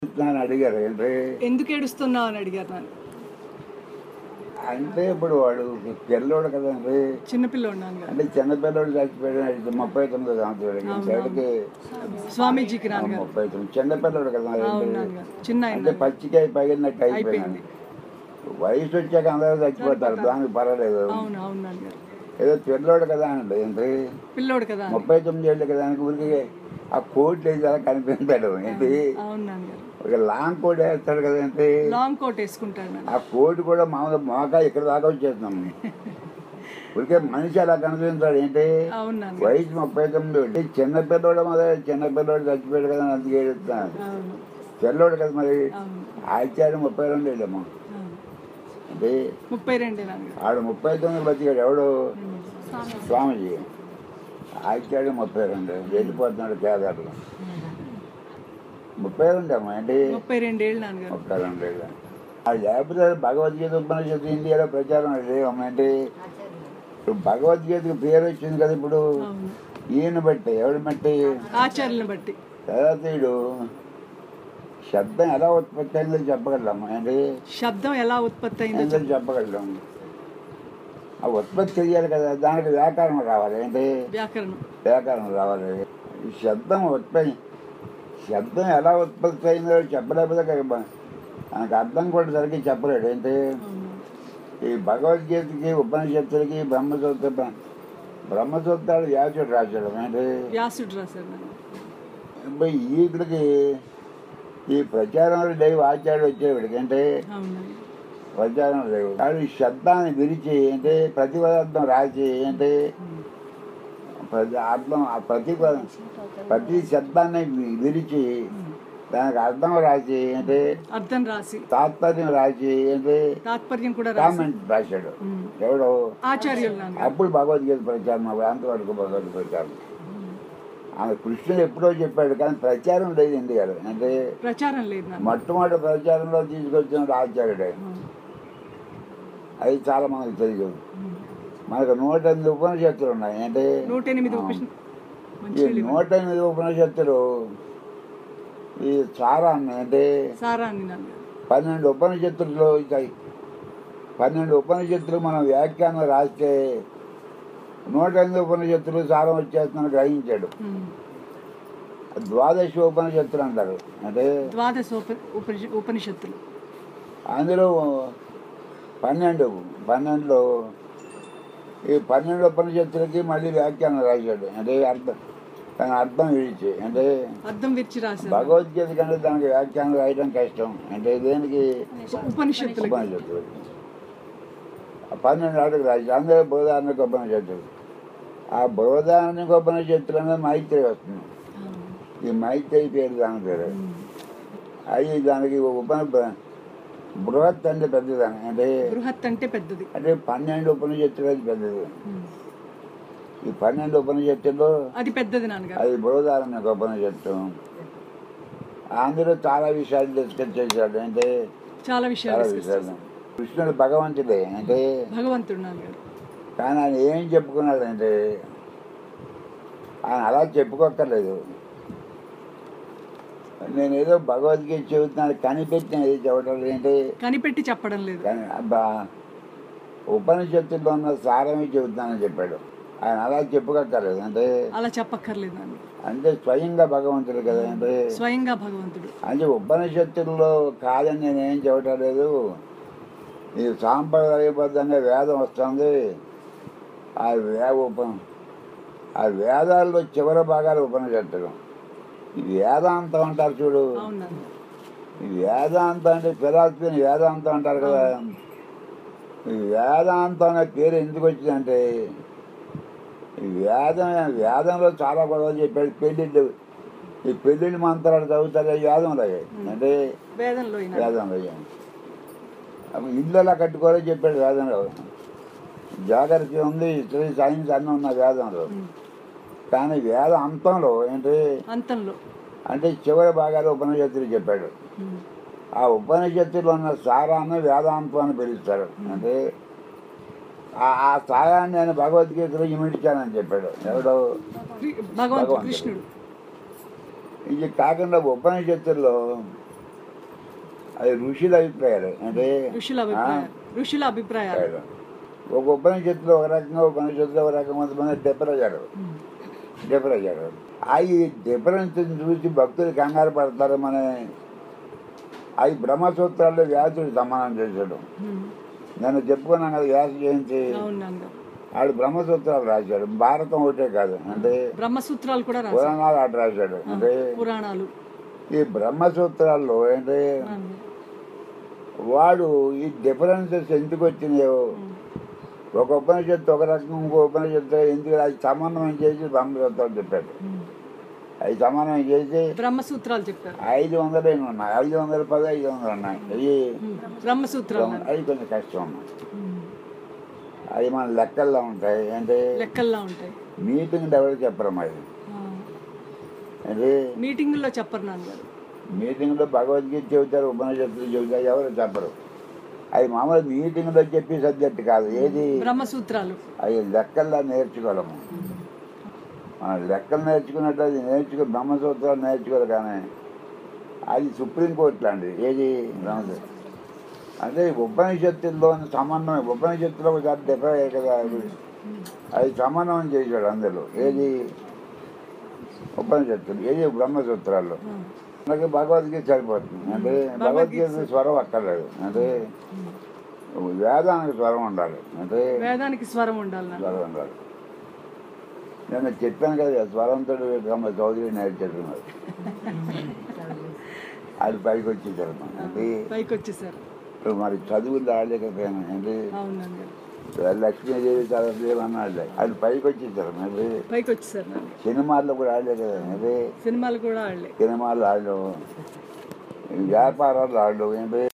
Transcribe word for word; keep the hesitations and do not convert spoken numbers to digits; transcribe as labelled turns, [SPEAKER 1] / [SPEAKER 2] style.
[SPEAKER 1] నన్ను అడిగారు ఏంటి
[SPEAKER 2] ఎందుకు ఏడుస్తున్నావు అని అడిగారు నన్ను.
[SPEAKER 1] అంటే ఇప్పుడు వాడు పిల్లోడు కదండి,
[SPEAKER 2] చిన్నపిల్లోడు నాన్నగారు.
[SPEAKER 1] అంటే చిన్నపిల్లోడు చచ్చిపోయాడు ముప్పై తొమ్మిది సంవత్సరాలకి సైడ్కి
[SPEAKER 2] స్వామీజీకి నాన్నగారు.
[SPEAKER 1] ముప్పై తొమ్మిది చిన్నపిల్లోడు కదా
[SPEAKER 2] అవును నాన్నగారు, చిన్న ఆయన
[SPEAKER 1] అంటే పచ్చికాయ పగిలినట్టు అయిపోయింది.
[SPEAKER 2] అయిపోయింది.
[SPEAKER 1] వయసు వచ్చాక అందరూ చచ్చిపోతారు, దానికి పర్వాలేదు.
[SPEAKER 2] అవును అవును నాన్నగారు.
[SPEAKER 1] ఏదో పిల్లోడు కదా అండి ఏంటి
[SPEAKER 2] పిల్లోడు కదా అని.
[SPEAKER 1] ముప్పై తొమ్మిది ఏళ్ళు కదా అని ఊరికి ఆ కోట్లు వేసి అలా కనిపిస్తాడు ఏంటి,
[SPEAKER 2] అవును నాన్నగారు.
[SPEAKER 1] ఒక లాంగ్ కోట్ వేస్తాడు కదా ఏంటి,
[SPEAKER 2] లాంగ్ కోట్ వేసుకుంటాడు నాన్న.
[SPEAKER 1] ఆ కోట్ కూడా మామూలు మోకా ఇక్కడ దాకా వచ్చేస్తున్నాం. ఊరికే మనిషి అలా కనిపిస్తాడు ఏంటి,
[SPEAKER 2] అవును నాన్నగారు.
[SPEAKER 1] వయసు ముప్పై తొమ్మిది అంటే చిన్నపిల్లోడు మరి చిన్నపిల్లోడు చచ్చిపోయాడు కదా అని అందుకే ఏడుస్తున్నాను.
[SPEAKER 2] అవును
[SPEAKER 1] పిల్లోడు కదా మరి
[SPEAKER 2] అవును
[SPEAKER 1] ఆచార్య ముప్పై రెండు ఏళ్ళమ్మా
[SPEAKER 2] అవును.
[SPEAKER 1] అంటే
[SPEAKER 2] ముప్పై రెండే నాన్నగారు.
[SPEAKER 1] ఆడు ముప్పై తొమ్మిది బతికాడు ఎవడు స్వామిజీ, ఆచార్య ముప్పై రెండు వెళ్ళిపోతున్నాడు కేదారులు. ముప్పై రెండు అమ్మా ఏంటి
[SPEAKER 2] ముప్పై రెండేళ్ళు నాన్నగారు.
[SPEAKER 1] ముప్పై రెండు ఏళ్ళు అది లేకపోతే భగవద్గీత ఉపనిషత్తు ఇండియాలో ప్రచారం లేవమ్మా ఏంటి. ఇప్పుడు భగవద్గీతకు పేరు వచ్చింది కదా ఇప్పుడు
[SPEAKER 2] అవును.
[SPEAKER 1] ఈయన బట్టి ఎవడు బట్టి
[SPEAKER 2] ఆచార్యులను బట్టి.
[SPEAKER 1] తర్వాత వీడు శబ్దం ఎలా ఉత్పత్తి అయిందో చెప్పగలమ్మా ఏంటి,
[SPEAKER 2] శబ్దం ఎలా ఉత్పత్తి అయిందో
[SPEAKER 1] ఏంటో చెప్పగలం. ఆ ఉత్పత్తి చెయ్యాలి కదా, దానికి వ్యాకరణం రావాలి ఏంటి,
[SPEAKER 2] వ్యాకరణం
[SPEAKER 1] వ్యాకరణం రావాలి. ఈ శబ్దం ఉత్పత్తి శబ్దం ఎలా ఉత్పత్తి అయిందో చెప్పలేకపోతే మనకు అర్థం కూడా సరిగ్గా చెప్పలేడు ఏంటి. ఈ భగవద్గీతకి ఉపనిషత్తులకి బ్రహ్మసూత్ర బ్రహ్మసూత్రాలు వ్యాసుడు రాశాడు ఏంటి,
[SPEAKER 2] వ్యాసుడు రాశాడు.
[SPEAKER 1] ఇప్పుడు వీటికి ఈ ప్రచారంలో లేవు ఆచార్యుడు వచ్చేవాడికి అంటే ప్రచారం లేవు. కానీ ఈ శబ్దాన్ని విరిచి అంటే ప్రతిపదార్థం రాసి అంటే ప్రతి అర్థం ఆ ప్రతి ప్రతి శబ్దాన్ని విరిచి దానికి అర్థం రాసి అంటే
[SPEAKER 2] అర్థం రాసి
[SPEAKER 1] తాత్పర్యం రాసి అంటే
[SPEAKER 2] తాత్పర్యం కూడా
[SPEAKER 1] కామెంట్ రాశాడు ఎవడో
[SPEAKER 2] ఆచార్యులు.
[SPEAKER 1] అప్పుడు భగవద్గీత ప్రచారం అంతవరకు భగవద్గీత ప్రచారం. ఆమె కృష్ణుడు ఎప్పుడో చెప్పాడు కానీ ప్రచారం లేదు ఇండియాలో అంటే
[SPEAKER 2] ప్రచారం లేదు.
[SPEAKER 1] మొట్టమొదటి ప్రచారంలో తీసుకొచ్చిన ఆచార్యుడే, అది చాలా మనకు తెలియదు. మనకు నూట ఎనిమిది ఉపనిషత్తులు ఉన్నాయి అంటే
[SPEAKER 2] నూట ఎనిమిది
[SPEAKER 1] ఈ నూట ఎనిమిది ఉపనిషత్తులు ఈ సారాన్ని అంటే పన్నెండు ఉపనిషత్తుల్లో పన్నెండు ఉపనిషత్తులు మనం వ్యాఖ్యానం రాస్తే నూట ఎనిమిది ఉపనిషత్తులు సారం వచ్చేస్తుందని గ్రహించాడు. ద్వాదశ ఉపనిషత్తులు అంటారు అంటే
[SPEAKER 2] ద్వాదశ ఉపనిషత్తులు.
[SPEAKER 1] అందులో పన్నెండు పన్నెండులో ఈ పన్నెండు ఉపనిషత్తులకి మళ్ళీ వ్యాఖ్యానం రాశాడు అంటే అర్థం దాని అర్థం విడిచి అంటే
[SPEAKER 2] అర్థం విడిచి రాశాడు.
[SPEAKER 1] భగవద్గీత కంటే దానికి వ్యాఖ్యానం రాయడం కష్టం అంటే దేనికి
[SPEAKER 2] ఉపనిషత్తులు
[SPEAKER 1] ఉపనిషత్తులు పన్నెండు ఆటకు రాసి అందరూ బృహదారణ్యక ఉపనిషత్తులు. ఆ బృహదారణ్యక ఉపనిషత్తులు అనేది మైత్రి వస్తుంది. ఈ మైత్రి పేరు దాని పేరు. అవి దానికి ఉపని బృహత్ అంటే పెద్దదాన్ని అంటే
[SPEAKER 2] బృహత్ అంటే పెద్దది
[SPEAKER 1] అంటే పన్నెండు ఉపనిషత్తులు అది పెద్దది. ఈ పన్నెండు ఉపనిషత్తుల్లో
[SPEAKER 2] అది పెద్దది నాన్నగారు.
[SPEAKER 1] అది బృహదారణ్యక ఉపనిషత్తు. అందులో చాలా విషయాలు డిస్కస్ చేశాడు అంటే
[SPEAKER 2] చాలా విషయాలు
[SPEAKER 1] విషయాలు కృష్ణుడు భగవంతుడే అంటే
[SPEAKER 2] భగవంతుడు నాన్నగారు.
[SPEAKER 1] కానీ ఆయన ఏం చెప్పుకున్నాడు అంటే ఆయన అలా చెప్పుకోక్కర్లేదు. నేను ఏదో భగవద్గీత చెబుతున్నాను కనిపెట్టిన ఏది చెప్పడం ఏంటి
[SPEAKER 2] కనిపెట్టి చెప్పడం లేదు.
[SPEAKER 1] ఉపనిషత్తుల్లో ఉన్న సారమే చెబుతున్నానని చెప్పాడు. ఆయన అలా చెప్పుకోక్కర్లేదు అంటే
[SPEAKER 2] అలా చెప్పక్కర్లేదు
[SPEAKER 1] అంటే స్వయంగా భగవంతుడు కదా అంటే
[SPEAKER 2] స్వయంగా భగవంతుడు
[SPEAKER 1] అంటే ఉపనిషత్తుల్లో కాదని నేనేం చెప్పటం లేదు. ఈ సాంప్రదాయబద్ధంగా వేదం వస్తుంది. ఆ వే ఉప ఆ వేదాల్లో చివరి భాగాలు ఉపనిషత్తులు. ఈ వేదాంతం అంటారు చూడు, ఈ వేదాంతం అంటే ఫిలాసఫీని వేదాంతం అంటారు కదా. ఈ వేదాంతం అనే పేరు ఎందుకు వచ్చిందంటే ఈ వేదం వేదంలో చాలా గొడవలు చెప్పాడు. పెళ్ళిళ్ళు ఈ పెళ్ళిళ్ళు మంత్రాలు చదువుతారు వేదంలో అంటే
[SPEAKER 2] వేదంలో
[SPEAKER 1] వేదంలో ఇల్లు ఎలా కట్టుకోవాలో చెప్పాడు వేదంలో. జాగ్రత్త ఉంది, హిస్టరీ, సైన్స్ అన్నీ ఉన్నాయి వేదంలో. కానీ వేద అంతంలో ఏంటి
[SPEAKER 2] అంతంలో
[SPEAKER 1] అంటే చివరి భాగాలు ఉపనిషత్తులు చెప్పాడు. ఆ ఉపనిషత్తులు ఉన్న సారాన్ని వేదాంతం అని పిలుస్తారు. అంటే ఆ సారాన్ని నేను భగవద్గీతలో ఇమిడ్చానని చెప్పాడు ఎవడో
[SPEAKER 2] భగవంతుడు కృష్ణుడు.
[SPEAKER 1] ఇది కాకుండా ఉపనిషత్తుల్లో అది ఋషుల అభిప్రాయాలు అంటే
[SPEAKER 2] ఋషుల అభిప్రాయం ఋషుల అభిప్రాయాలు
[SPEAKER 1] ఒక ఉపనిషత్తులో ఒక రకంగా ఉపనిషత్తులో ఒక రకంగా కొంతమంది డిఫరెంట్ డిఫరెంట్ ఆ ఈ డిఫరెన్స్ చూసి భక్తులు కంగారు పడతారు మన అవి బ్రహ్మసూత్రాల్లో వ్యాసుడు సమానం చేశాడు. నేను చెప్పుకున్నాను కదా వ్యాస జయంతి ఆడు బ్రహ్మసూత్రాలు రాశాడు. భారతం ఒకటే కాదు అంటే
[SPEAKER 2] బ్రహ్మసూత్రాలు కూడా
[SPEAKER 1] పురాణాలు ఆట రాశాడు. అంటే
[SPEAKER 2] పురాణాలు ఈ
[SPEAKER 1] బ్రహ్మసూత్రాల్లో అంటే వాడు ఈ డిఫరెన్సెస్ ఎందుకు వచ్చినాయో ఒక ఉపనిషత్తు ఒక రకం ఇంకో ఉపనిషత్తు ఎందుకు అది సమన్వయం చేసి బ్రహ్మసూత్రాలు చెప్పాడు. అవి సమన్వయం చేసి
[SPEAKER 2] బ్రహ్మసూత్రాలు చెప్పారు.
[SPEAKER 1] ఐదు వందలు ఏమి ఉన్నాయి, ఐదు వందల పది ఐదు వందలు ఉన్నాయి. అవి
[SPEAKER 2] బ్రహ్మసూత్రాలు
[SPEAKER 1] అవి కొంచెం కష్టం ఉన్నాయి. అవి మన లెక్కల్లో ఉంటాయి అంటే
[SPEAKER 2] లెక్కల్లో ఉంటాయి.
[SPEAKER 1] మీటింగ్ ఎవరు చెప్పరు మరి అంటే
[SPEAKER 2] మీటింగ్లో చెప్పరు నాన్నగారు.
[SPEAKER 1] మీటింగ్లో భగవద్గీత చెబుతారు, ఉపనిషత్తులు చెబుతారు, ఎవరు చెప్పరు. అవి మామూలు మీటింగ్లో చెప్పే సబ్జెక్ట్ కాదు. ఏది
[SPEAKER 2] బ్రహ్మసూత్రాలు
[SPEAKER 1] అవి లెక్కల్లో నేర్చుకోలేము. మనం లెక్కలు నేర్చుకున్నట్టు అది నేర్చుకో బ్రహ్మసూత్రాలు నేర్చుకోరు. కానీ అది సుప్రీంకోర్టు లాంటిది. ఏది బ్రహ్మసూత్రం అంటే ఉపనిషత్తుల్లో సమన్వయం. ఉపనిషత్తులో ఒకసారి డిఫర్ అయ్యాయి కదా, అది సమన్వయం చేశాడు అందులో. ఏది ఉపనిషత్తులు ఏది బ్రహ్మసూత్రాల్లో మనకి భగవద్గీత సరిపోతుంది. అంటే భగవద్గీత స్వరం అక్కర్లేదు. అంటే వేదానికి స్వరం ఉండాలి. అంటే
[SPEAKER 2] వేదానికి స్వరం ఉండాలి
[SPEAKER 1] స్వరం ఉండాలి. నేను చెప్పాను కదా స్వరంతో చౌదరి నేర్చారు మరి అది పైకి వచ్చేసారు. అంటే
[SPEAKER 2] పైకి వచ్చేసారు.
[SPEAKER 1] ఇప్పుడు మరి చదువులు రాలేకపోయాను. అంటే లక్ష్మీదేవి సరస్వతి అన్నాడు అది పైకి వచ్చేసారు. మరి
[SPEAKER 2] పైకి వచ్చేసారు.
[SPEAKER 1] సినిమాల్లో కూడా ఆడలేదు కదా. అదే
[SPEAKER 2] సినిమాలు కూడా ఆడలే.
[SPEAKER 1] సినిమాలు ఆడలేవు, వ్యాపారాలు ఆడలేవు. ఏంటి